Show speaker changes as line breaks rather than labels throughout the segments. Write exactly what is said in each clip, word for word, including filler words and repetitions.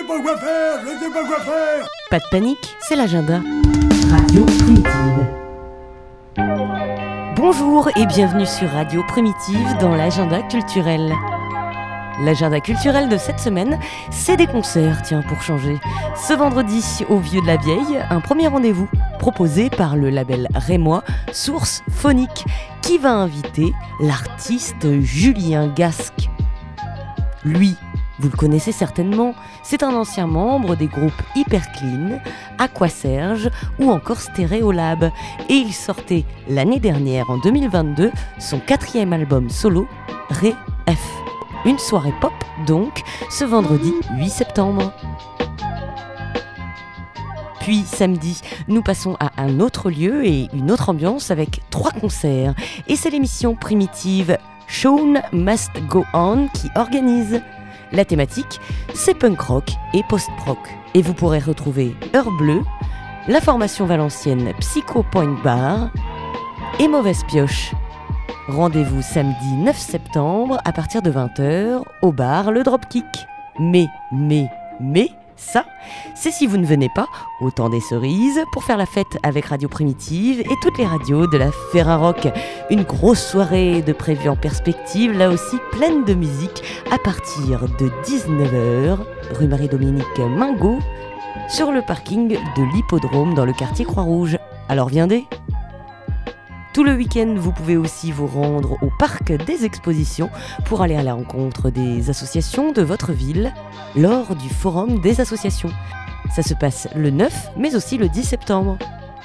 sais pas quoi faire, je sais pas quoi faire.
Pas de panique, c'est l'agenda.
Radio Primitive.
Bonjour et bienvenue sur Radio Primitive dans l'agenda culturel. L'agenda culturel de cette semaine, c'est des concerts, tiens, pour changer. Ce vendredi, au Vieux de la Vieille, un premier rendez-vous proposé par le label rémois Source Phonique, qui va inviter l'artiste Julien Gasque. Lui, vous le connaissez certainement, c'est un ancien membre des groupes Hyperclean, Aquaserge ou encore Stéréolab. Et il sortait l'année dernière, en deux mille vingt-deux, son quatrième album solo, Ré F. Une soirée pop, donc, ce vendredi huit septembre. Puis samedi, nous passons à un autre lieu et une autre ambiance avec trois concerts. Et c'est l'émission Primitive Show Must Go On qui organise. La thématique, c'est punk rock et post-rock. Et vous pourrez retrouver Heure Bleue, la formation valencienne Psycho Point Bar et Mauvaise Pioche. Rendez-vous samedi neuf septembre à partir de vingt heures au bar Le Dropkick. Mais, mais, mais, ça, c'est si vous ne venez pas au temps des cerises pour faire la fête avec Radio Primitive et toutes les radios de la Ferrarock. Une grosse soirée de prévue en perspective, là aussi pleine de musique, à partir de dix-neuf heures, rue Marie-Dominique Mingot, sur le parking de l'Hippodrome dans le quartier Croix-Rouge. Alors viendez! Tout le week-end, vous pouvez aussi vous rendre au parc des expositions pour aller à la rencontre des associations de votre ville lors du forum des associations. Ça se passe le neuf, mais aussi le dix septembre.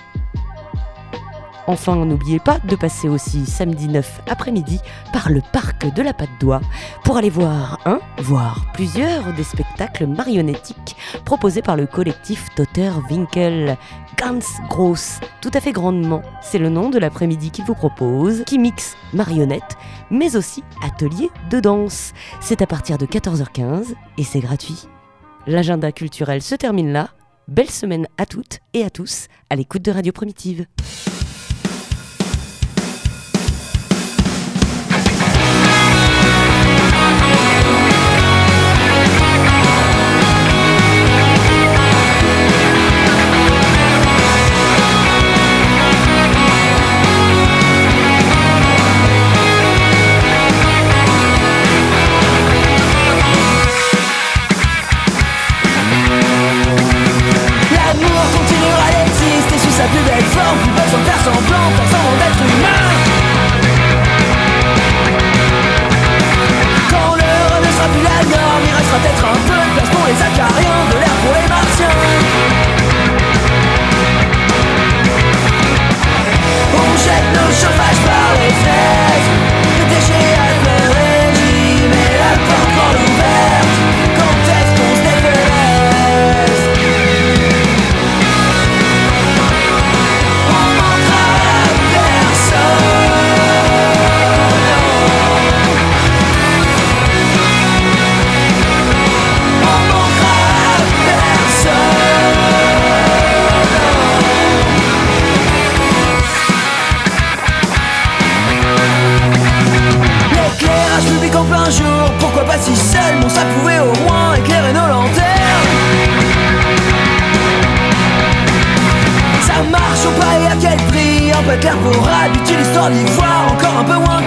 Enfin, n'oubliez pas de passer aussi samedi neuf après-midi par le parc de la Patte d'Oie pour aller voir un, voire plusieurs des spectacles marionnettiques proposés par le collectif Toter Winkel. Ganz Gross, tout à fait grandement, c'est le nom de l'après-midi qu'il vous propose, qui mixe marionnettes, mais aussi atelier de danse. C'est à partir de quatorze heures quinze et c'est gratuit. L'agenda culturel se termine là. Belle semaine à toutes et à tous à l'écoute de Radio Primitive.
Plus belle forme, plus besoin de faire semblant, faire semblant d'être humain. Quand l'heure ne sera plus la norme, il restera peut-être un peu de place pour les acariens, de l'air pour les martiens. On jette nos chauffages par les fenêtres, les déchets à plein régime et la porte grande ouverte. Quand est-ce qu'on se défenesse? Public en plein jour, pourquoi pas si seul, bon ça pouvait au moins éclairer nos lanternes. Ça marche ou pas et à quel prix? Un peu clair pour habitude, histoire d'y voir encore un peu moins